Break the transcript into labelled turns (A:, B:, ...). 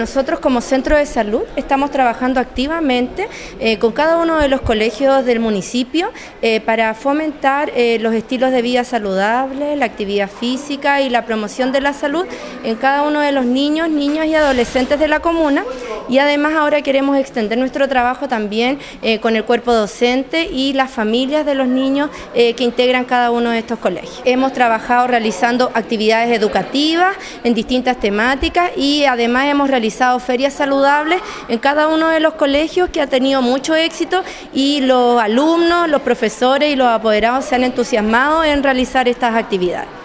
A: nosotros como centro de salud estamos trabajando activamente con cada uno de los colegios del municipio para fomentar los estilos de vida saludables, la actividad física y la promoción de la salud en cada uno de los niños, niñas y adolescentes de la comuna, y además ahora queremos extender nuestro trabajo también con el cuerpo docente y las familias de los niños que integran cada uno de estos colegios. Hemos trabajado realizando actividades educativas en distintas temáticas y además hemos realizado ferias saludables en cada uno de los colegios, que ha tenido mucho éxito, y los alumnos, los profesores y los apoderados se han entusiasmado en realizar estas actividades.